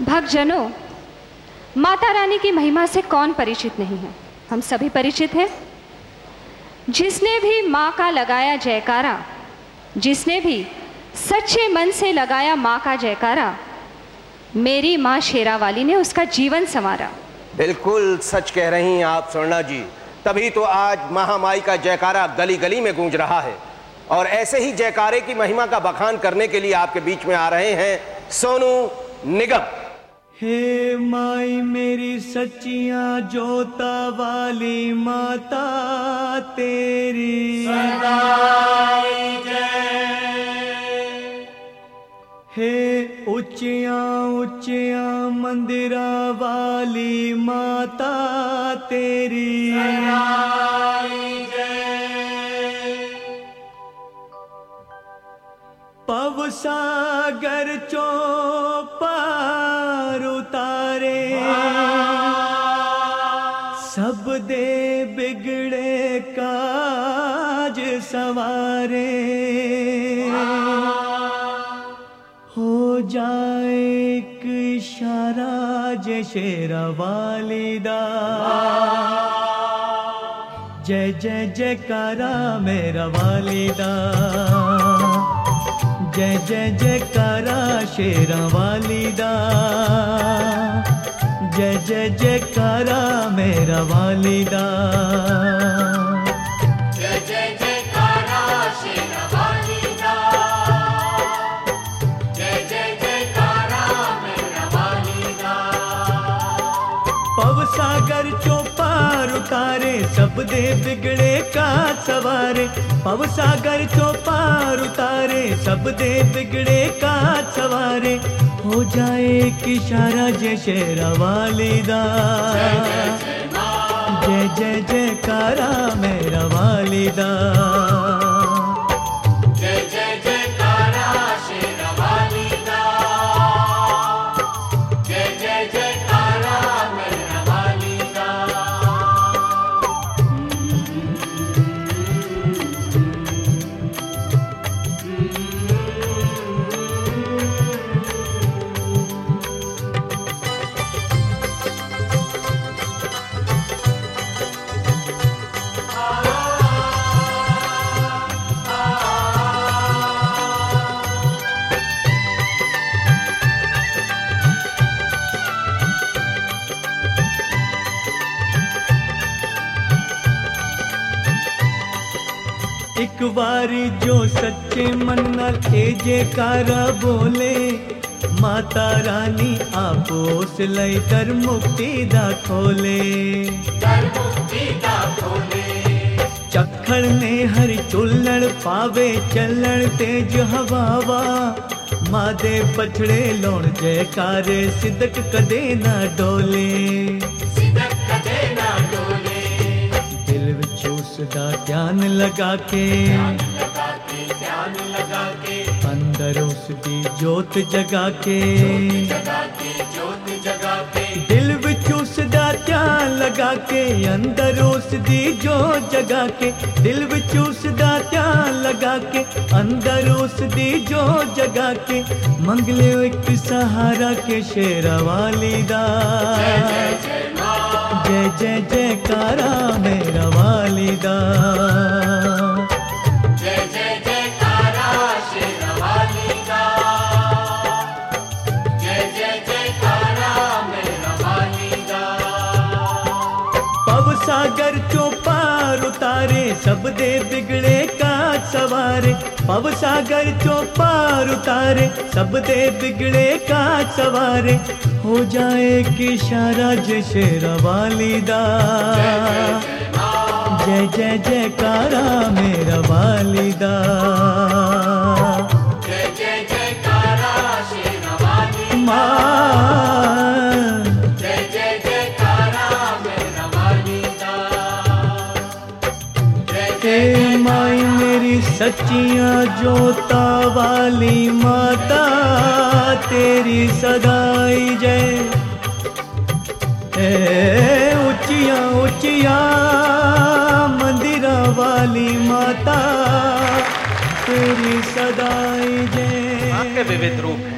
भक्तजनों, माता रानी की महिमा से कौन परिचित नहीं है? हम सभी परिचित हैं। जिसने भी माँ का लगाया जयकारा, जिसने भी सच्चे मन से लगाया माँ का जयकारा, मेरी माँ शेरावाली ने उसका जीवन संवारा। बिल्कुल सच कह रही हैं आप स्वर्णा जी, तभी तो आज महामाई का जयकारा गली गली में गूंज रहा है। और ऐसे ही जयकारे की महिमा का बखान करने के लिए आपके बीच में आ रहे हैं सोनू निगम। हे माई मेरी सच्चियां जोता वाली माता तेरी सदाई जय। हे ऊंचियां ऊंचियां मंदिरा वाली माता तेरी सदाई जय। पव सागर चौपार उतारे, सब दे बिगड़े काज सवारे। हो जाए एक इशारा जय शेरावाली दा, जय जय जयकारा मेरा वालिदा। जय जय जयकारा शेरावाली दा, जय जय जयकारा मेरा वालिदा। जय जय जयकारा शेरावाली दा, जय जय जयकारा मेरा वालिदा। पव सागर चौपार उतारे, सब दे बिगड़े का सवारे। पव सागर चौपार उतारे, सब दे बिगड़े का सवारे। हो जाए एक इशारा जय शेरावाली दा, जय जय जयकारा मेरा वालिदा। जय जय जयकारा शेरावाली दा, जय जय जयकारा मेरा वालिदा। एक बारी जो सच्चे मन नाल ए जयकारा बोले, माता रानी आपो उस लई दर मुक्ति दा खोले। दर मुक्ति दा खोले। चखड़ ने हरि चुल्लड़ पावे, चलण तेज हवावा। माँ दे पछड़े लोण जयकारे, सिदक कदे ना डोले। सिदक कदे ना डोले। दिल विच उसदा ध्यान लगा के, ध्यान लगा के, अंदर उसदी जोत जगा के। जोत जगा के। दिल विच उसदा ध्यान लगा के, अंदर उसदी जोत जगा के। दिल विच उसदा ध्यान लगा के, अंदर उसदी जोत जगा के। मंग लियो एक सहारा के शेरावाली दा, जय जय जयकारा मेरा वालिदा। जय जय जयकारा शेरावाली दा, जय जय जयकारा मेरा वालिदा। पव सागर चौपार उतारे, सब दे बिगड़े का सवारे। पव सागर चौपार उतारे, सब दे बिगड़े का सवारे। हो जाए कि इशारा जय शेरावाली दा, जय जय जयकारा मेरा वालिदा। जय जय जयकारा शेरावाली माँ, जय जय जयकारा मेरा वालिदा। हे माई मेरी सच्चियां जोता वाली माता तेरी सदाई जय। ऊंचिया ऊंचिया मंदिरा वाली माता तेरी सदाई जय। माँ के विविध रूप हैं।